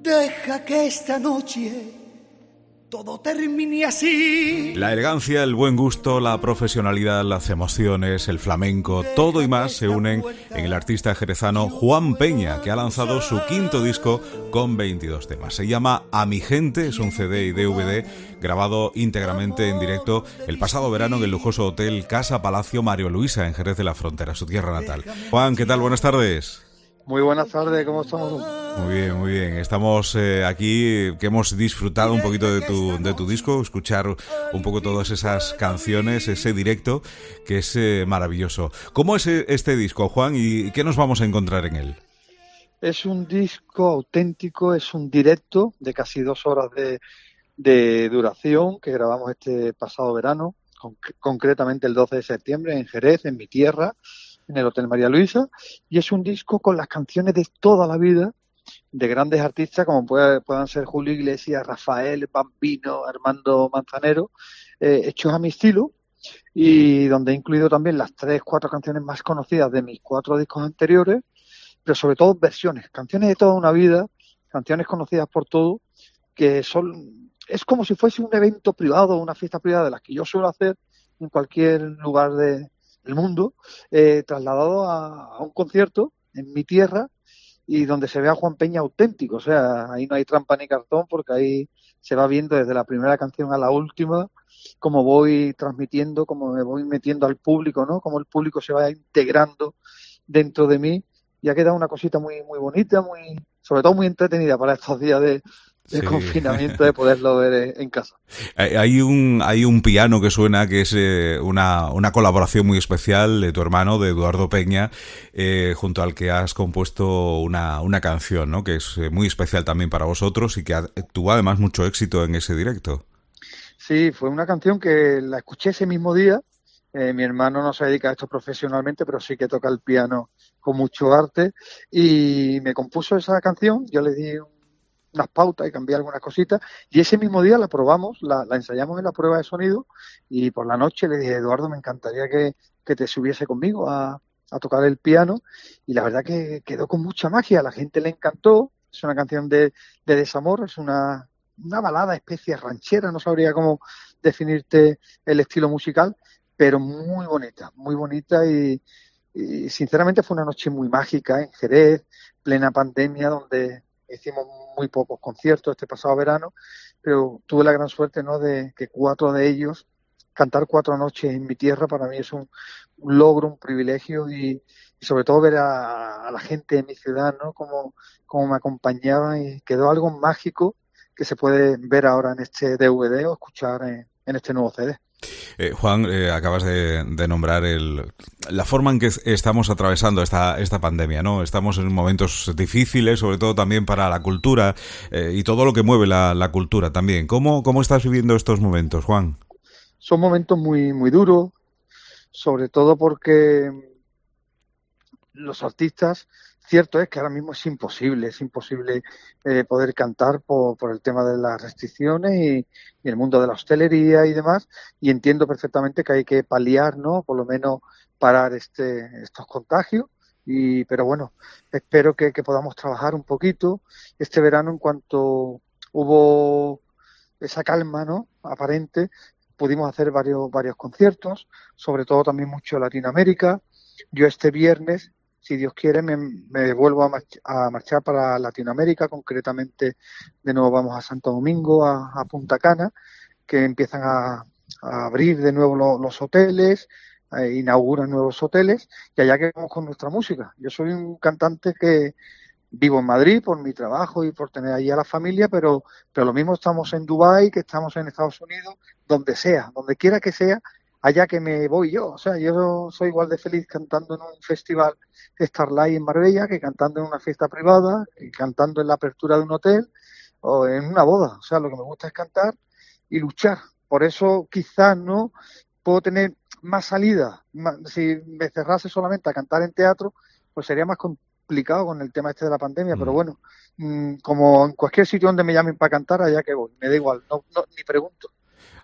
Deja que esta noche todo termine así. La elegancia, el buen gusto, la profesionalidad, las emociones, el flamenco, todo y más se unen en el artista jerezano Juan Peña, que ha lanzado su quinto disco con 22 temas. Se llama A mi gente, es un CD y DVD grabado íntegramente en directo el pasado verano en el lujoso hotel Casa Palacio Mario Luisa en Jerez de la Frontera, su tierra natal. Juan, ¿qué tal? Buenas tardes. Muy buenas tardes, ¿cómo estamos? Muy bien, muy bien. Estamos aquí, que hemos disfrutado un poquito de tu disco, escuchar un poco todas esas canciones, ese directo, que es maravilloso. ¿Cómo es este disco, Juan, y qué nos vamos a encontrar en él? Es un disco auténtico, es un directo de casi 2 horas de duración que grabamos este pasado verano, concretamente el 12 de septiembre en Jerez, en mi tierra, en el Hotel María Luisa, y es un disco con las canciones de toda la vida de grandes artistas como puedan ser Julio Iglesias, Rafael, Bambino, Armando Manzanero, hechos a mi estilo, y donde he incluido también las 3-4 canciones más conocidas de mis 4 discos anteriores, pero sobre todo versiones, canciones de toda una vida, canciones conocidas por todos, que es como si fuese un evento privado, una fiesta privada de las que yo suelo hacer en cualquier lugar del mundo, trasladado a un concierto en mi tierra y donde se ve a Juan Peña auténtico. O sea, ahí no hay trampa ni cartón, porque ahí se va viendo desde la primera canción a la última cómo voy transmitiendo, cómo me voy metiendo al público, ¿no? Cómo el público se va integrando dentro de mí, y ha quedado una cosita muy muy bonita, sobre todo muy entretenida para estos días de confinamiento, de poderlo ver en casa. Hay un piano que suena, que es una colaboración muy especial de tu hermano, de Eduardo Peña, junto al que has compuesto una canción, ¿no? Que es muy especial también para vosotros y que tuvo además mucho éxito en ese directo. Sí, fue una canción que la escuché ese mismo día. Mi hermano no se dedica a esto profesionalmente, pero sí que toca el piano con mucho arte, y me compuso esa canción. Yo le di unas pautas y cambié algunas cositas, y ese mismo día la probamos, la ensayamos en la prueba de sonido, y por la noche le dije: Eduardo, me encantaría que te subiese conmigo a tocar el piano, y la verdad que quedó con mucha magia, a la gente le encantó. Es una canción de desamor, es una balada especie ranchera, no sabría cómo definirte el estilo musical, pero muy bonita, y sinceramente fue una noche muy mágica en Jerez, plena pandemia, donde hicimos muy pocos conciertos este pasado verano, pero tuve la gran suerte, ¿no?, de que 4 de ellos, cantar 4 noches en mi tierra, para mí es un logro, un privilegio, y sobre todo ver a la gente de mi ciudad, ¿no?, como me acompañaban, y quedó algo mágico que se puede ver ahora en este DVD o escuchar en este nuevo CD. Juan, acabas de nombrar la forma en que estamos atravesando esta pandemia, ¿no? Estamos en momentos difíciles, sobre todo también para la cultura y todo lo que mueve la cultura también. ¿Cómo estás viviendo estos momentos, Juan? Son momentos muy, muy duros, sobre todo porque los artistas, cierto es que ahora mismo es imposible poder cantar por el tema de las restricciones y el mundo de la hostelería y demás, y entiendo perfectamente que hay que paliar, ¿no?, por lo menos parar estos contagios, pero bueno, espero que podamos trabajar un poquito este verano. En cuanto hubo esa calma, ¿no?, aparente, pudimos hacer varios conciertos, sobre todo también mucho en Latinoamérica. Yo este viernes, si Dios quiere, me vuelvo a marchar para Latinoamérica, concretamente de nuevo vamos a Santo Domingo, a Punta Cana, que empiezan a abrir de nuevo los hoteles, inauguran nuevos hoteles, y allá que vamos con nuestra música. Yo soy un cantante que vivo en Madrid por mi trabajo y por tener ahí a la familia, pero lo mismo estamos en Dubái, que estamos en Estados Unidos, donde sea, donde quiera que sea, allá que me voy yo. O sea, yo soy igual de feliz cantando en un festival Starlight en Marbella que cantando en una fiesta privada, que cantando en la apertura de un hotel o en una boda. O sea, lo que me gusta es cantar y luchar. Por eso quizás no puedo tener más salida. Si me cerrase solamente a cantar en teatro, pues sería más complicado con el tema de la pandemia, pero bueno, como en cualquier sitio donde me llamen para cantar, allá que voy, me da igual, no ni pregunto.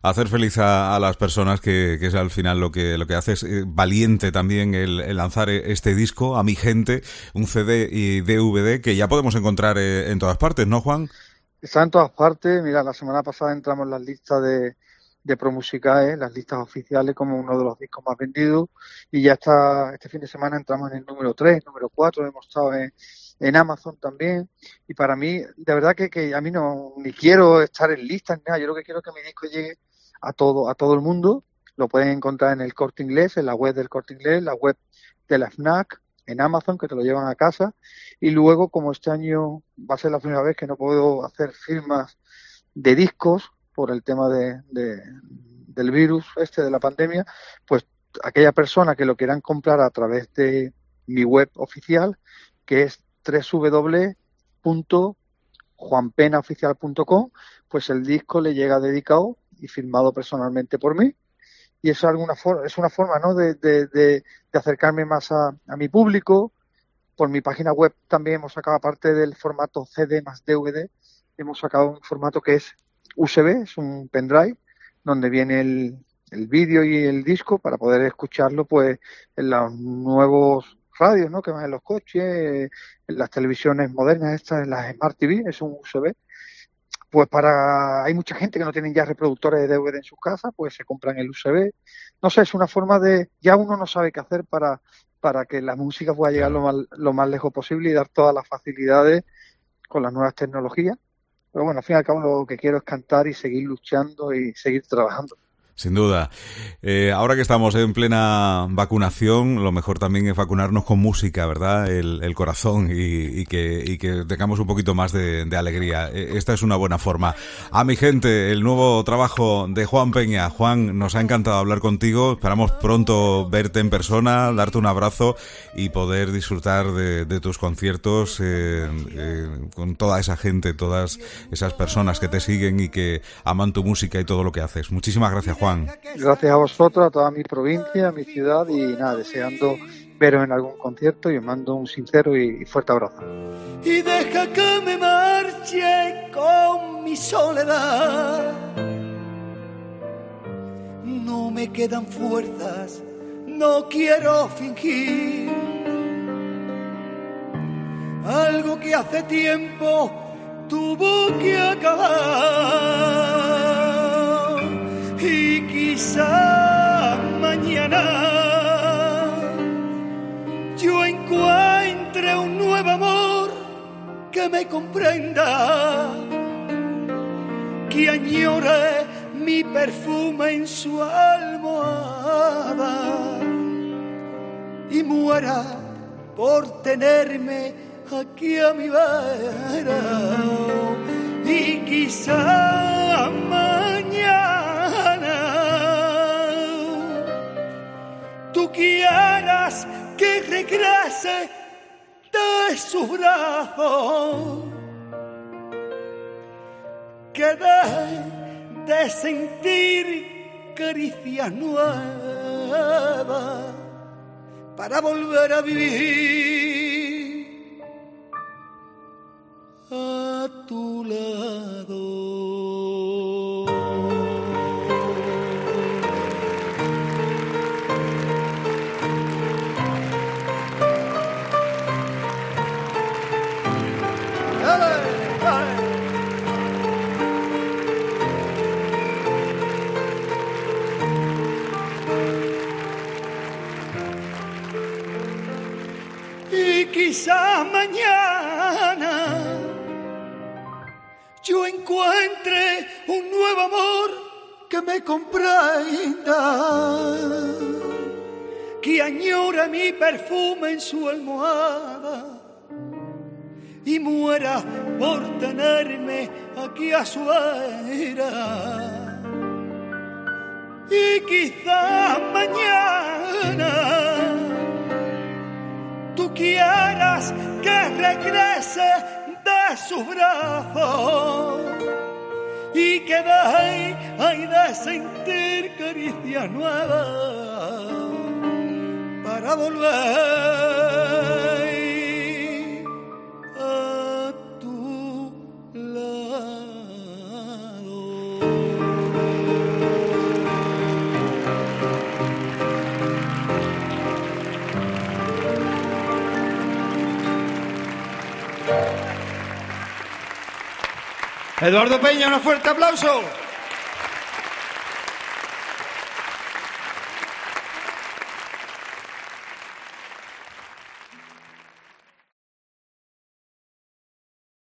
hacer feliz a las personas, que es al final lo que haces. Valiente también el lanzar este disco, A Mi Gente, un CD y DVD que ya podemos encontrar en todas partes, ¿no, Juan? Está en todas partes. Mira, la semana pasada entramos en las listas de ProMusicae, las listas oficiales, como uno de los discos más vendidos, y ya está, este fin de semana entramos en el número 3, número 4, hemos estado en Amazon también, y para mí, de verdad que a mí no, ni quiero estar en listas ni nada, yo lo que quiero es que mi disco llegue a todo el mundo. Lo pueden encontrar en el Corte Inglés, en la web del Corte Inglés, la web de la FNAC, en Amazon, que te lo llevan a casa, y luego, como este año va a ser la primera vez que no puedo hacer firmas de discos por el tema del virus de la pandemia, pues aquella persona que lo quieran comprar a través de mi web oficial, que es www.juanpenaoficial.com, pues el disco le llega dedicado y firmado personalmente por mí, y es una forma, ¿no?, de acercarme más a mi público. Por mi página web también hemos sacado, aparte del formato CD más DVD, hemos sacado un formato que es USB, es un pendrive, donde viene el vídeo y el disco para poder escucharlo pues en los nuevos radios, ¿no?, que van en los coches, en las televisiones modernas estas, en las Smart TV, es un USB. Pues hay mucha gente que no tienen ya reproductores de DVD en sus casas, pues se compran el USB. No sé, es una forma ya uno no sabe qué hacer para que la música pueda llegar lo más lejos posible y dar todas las facilidades con las nuevas tecnologías. Pero bueno, al fin y al cabo lo que quiero es cantar y seguir luchando y seguir trabajando. Sin duda. Ahora que estamos en plena vacunación, lo mejor también es vacunarnos con música, ¿verdad? El corazón y que tengamos un poquito más de alegría. Esta es una buena forma. A Mi Gente, el nuevo trabajo de Juan Peña. Juan, nos ha encantado hablar contigo. Esperamos pronto verte en persona, darte un abrazo y poder disfrutar de tus conciertos con toda esa gente, todas esas personas que te siguen y que aman tu música y todo lo que haces. Muchísimas gracias, Juan. Gracias a vosotros, a toda mi provincia, a mi ciudad, y nada, deseando veros en algún concierto, y os mando un sincero y fuerte abrazo. Y deja que me marche con mi soledad. No me quedan fuerzas, no quiero fingir algo que hace tiempo tuvo que acabar. Y quizá mañana yo encuentre un nuevo amor que me comprenda, que añore mi perfume en su almohada y muera por tenerme aquí a mi vera. Y quizá mañana tú quieras que regrese de su brazo, que deje de sentir caricias nuevas para volver a vivir a tu lado. Y quizá mañana yo encuentre un nuevo amor que me comprenda, que añore mi perfume en su almohada y muera por tenerme aquí a su vera. Y quizá mañana tú quieras que regrese de su brazo y que deje de sentir caricias nuevas para volver a tu lado. Eduardo Peña, un fuerte aplauso.